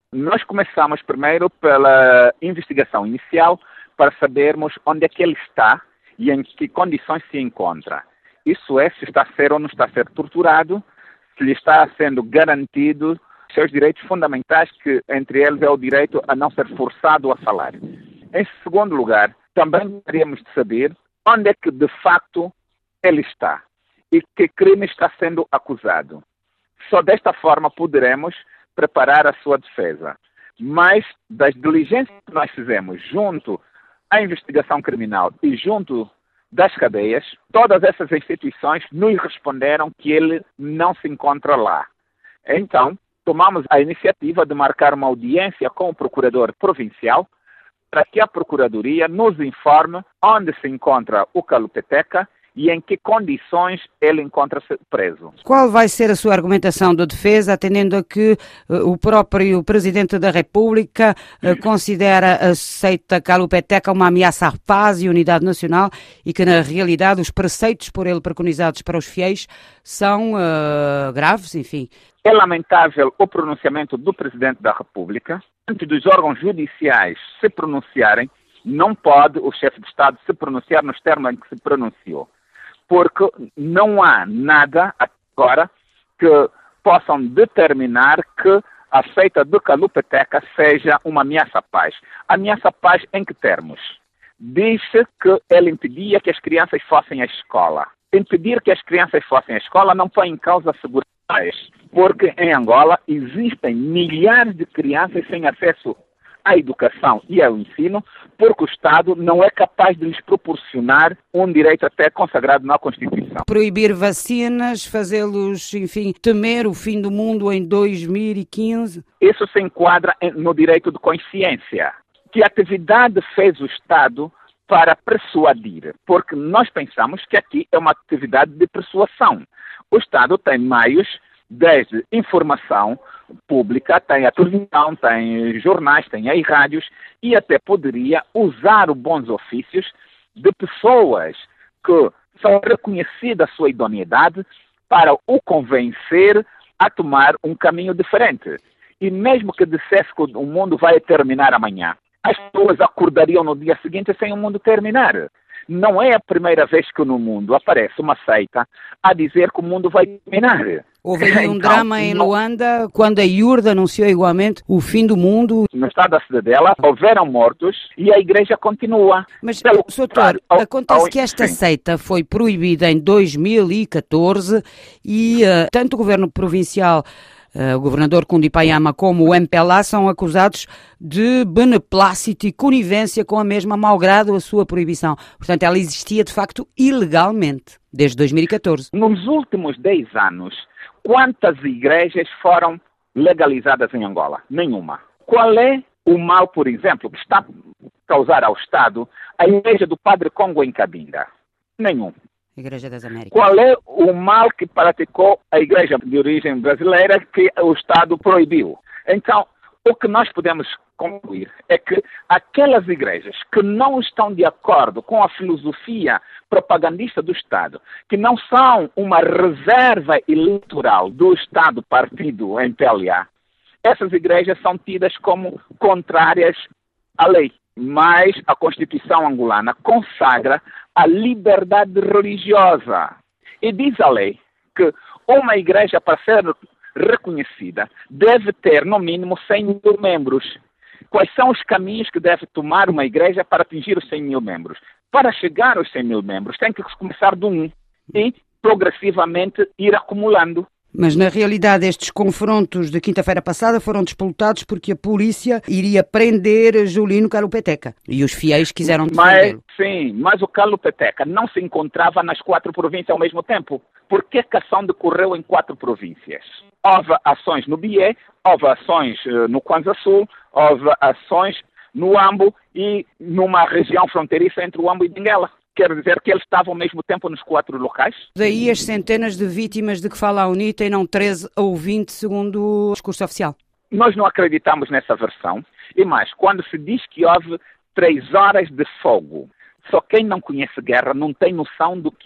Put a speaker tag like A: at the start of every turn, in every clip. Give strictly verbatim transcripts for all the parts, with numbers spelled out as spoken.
A: Nós começamos primeiro pela investigação inicial para sabermos onde é que ele está e em que condições se encontra. Isso é, se está a ser ou não está a ser torturado, se lhe está sendo garantido seus direitos fundamentais, que entre eles é o direito a não ser forçado a falar. Em segundo lugar, também gostaríamos de saber onde é que de facto ele está e que crime está sendo acusado. Só desta forma poderemos preparar a sua defesa. Mas das diligências que nós fizemos junto à investigação criminal e junto das cadeias, todas essas instituições nos responderam que ele não se encontra lá. Então, tomamos a iniciativa de marcar uma audiência com o procurador provincial para que a Procuradoria nos informe onde se encontra o Kalupeteca e em que condições ele encontra-se preso.
B: Qual vai ser a sua argumentação de defesa, atendendo a que uh, o próprio Presidente da República uh, considera a seita Kalupeteca uma ameaça à paz e unidade nacional e que, na realidade, os preceitos por ele preconizados para os fiéis são uh, graves, enfim.
A: É lamentável o pronunciamento do Presidente da República. Antes dos órgãos judiciais se pronunciarem, não pode o chefe de Estado se pronunciar nos termos em que se pronunciou. Porque não há nada agora que possam determinar que a seita do Kalupeteca seja uma ameaça à paz. Ameaça à paz em que termos? Diz-se que ele impedia que as crianças fossem à escola. Impedir que as crianças fossem à escola não põe em causa a segurança, porque em Angola existem milhares de crianças sem acesso à educação e ao ensino, porque o Estado não é capaz de lhes proporcionar um direito até consagrado na Constituição.
B: Proibir vacinas, fazê-los, enfim, temer o fim do mundo em dois mil e quinze?
A: Isso se enquadra no direito de consciência. Que atividade fez o Estado para persuadir? Porque nós pensamos que aqui é uma atividade de persuasão. O Estado tem meios, desde informação pública, tem a televisão, tem jornais, tem aí rádios, e até poderia usar os bons ofícios de pessoas que são reconhecidas a sua idoneidade para o convencer a tomar um caminho diferente. E mesmo que dissesse que o mundo vai terminar amanhã, as pessoas acordariam no dia seguinte sem o mundo terminar. Não é a primeira vez que no mundo aparece uma seita a dizer que o mundo vai terminar.
B: Houve aí um então, drama em Luanda, quando a I U R D anunciou igualmente o fim do mundo.
A: No estado da Cidadela, houveram mortos e a igreja continua.
B: Mas, doutor, acontece que esta seita foi proibida em dois mil e catorze e uh, tanto o governo provincial, Uh, o governador Kundipayama como o M P L A são acusados de beneplácito e conivência com a mesma, malgrado a sua proibição. Portanto, ela existia de facto ilegalmente, desde dois mil e catorze.
A: Nos últimos dez anos, quantas igrejas foram legalizadas em Angola? Nenhuma. Qual é o mal, por exemplo, que está a causar ao Estado a igreja do Padre Congo em Cabinda? Nenhum.
B: Igreja das Américas.
A: Qual é o mal que praticou a igreja de origem brasileira que o Estado proibiu? Então, o que nós podemos concluir é que aquelas igrejas que não estão de acordo com a filosofia propagandista do Estado, que não são uma reserva eleitoral do Estado partido M P L A, essas igrejas são tidas como contrárias à lei. Mas a Constituição angolana consagra a liberdade religiosa. E diz a lei que uma igreja, para ser reconhecida, deve ter, no mínimo, cem mil membros. Quais são os caminhos que deve tomar uma igreja para atingir os cem mil membros? Para chegar aos cem mil membros, tem que começar de um e, progressivamente, ir acumulando.
B: Mas, na realidade, estes confrontos de quinta-feira passada foram disputados porque a polícia iria prender Julino Kalupeteca e os fiéis quiseram defendê-lo.
A: Sim, mas o Kalupeteca não se encontrava nas quatro províncias ao mesmo tempo. Por que a ação decorreu em quatro províncias? Houve ações no Bié, houve ações uh, no Kwanza Sul, houve ações no Ambo e numa região fronteiriça entre o Ambo e Benguela. Quer dizer que eles estavam ao mesmo tempo nos quatro locais?
B: Daí as centenas de vítimas de que fala a UNITA e não treze ou vinte, segundo o discurso oficial.
A: Nós não acreditamos nessa versão. E mais, quando se diz que houve três horas de fogo, só quem não conhece guerra não tem noção do que é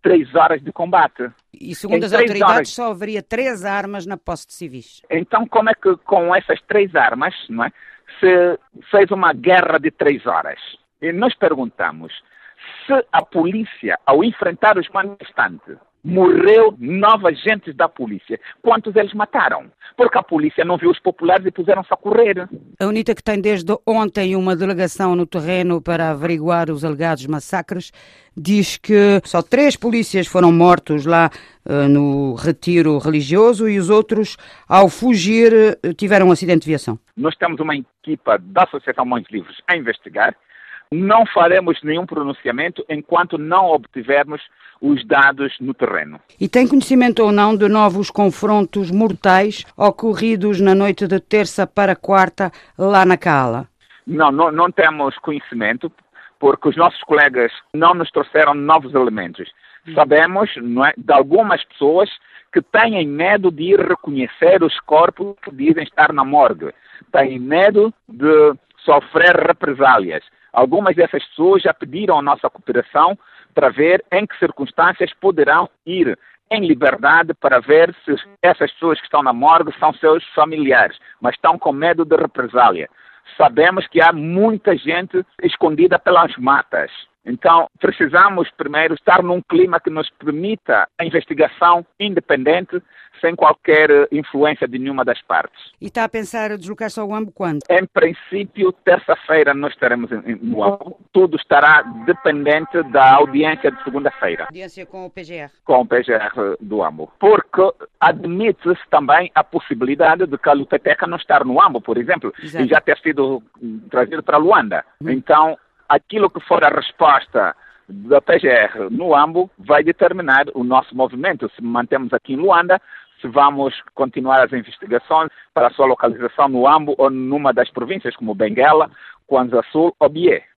A: três horas de combate.
B: E segundo em as autoridades horas... só haveria três armas na posse de civis.
A: Então como é que com essas três armas, não é, se fez uma guerra de três horas? E nós perguntamos, se a polícia, ao enfrentar os manifestantes, morreu nove agentes da polícia, quantos eles mataram? Porque a polícia não viu os populares e puseram-se a correr.
B: A UNITA, que tem desde ontem uma delegação no terreno para averiguar os alegados massacres, diz que só três polícias foram mortos lá uh, no retiro religioso e os outros, ao fugir, uh, tiveram um acidente de viação.
A: Nós temos uma equipa da Associação Mães Livres a investigar. Não faremos nenhum pronunciamento enquanto não obtivermos os dados no terreno.
B: E tem conhecimento ou não de novos confrontos mortais ocorridos na noite de terça para quarta lá na Cala?
A: Não, não, não temos conhecimento, porque os nossos colegas não nos trouxeram novos elementos. Sabemos, não é, de algumas pessoas que têm medo de ir reconhecer os corpos que dizem estar na morgue. Têm medo de sofrer represálias. Algumas dessas pessoas já pediram a nossa cooperação para ver em que circunstâncias poderão ir em liberdade para ver se essas pessoas que estão na morgue são seus familiares, mas estão com medo de represália. Sabemos que há muita gente escondida pelas matas. Então, precisamos primeiro estar num clima que nos permita a investigação independente, sem qualquer influência de nenhuma das partes.
B: E está a pensar deslocar-se ao Huambo quando?
A: Em princípio, terça-feira nós estaremos no Huambo. Tudo estará dependente da audiência de segunda-feira.
B: Audiência com o P G R? Com
A: o P G R do Huambo. Porque admite-se também a possibilidade de que a Luteteca não estar no Huambo, por exemplo, Exato. e já ter sido trazido para Luanda. Hum. Então, aquilo que for a resposta da P G R no Huambo vai determinar o nosso movimento. Se mantemos aqui em Luanda, se vamos continuar as investigações para a sua localização no Huambo ou numa das províncias, como Benguela, Kwanza Sul ou Bié.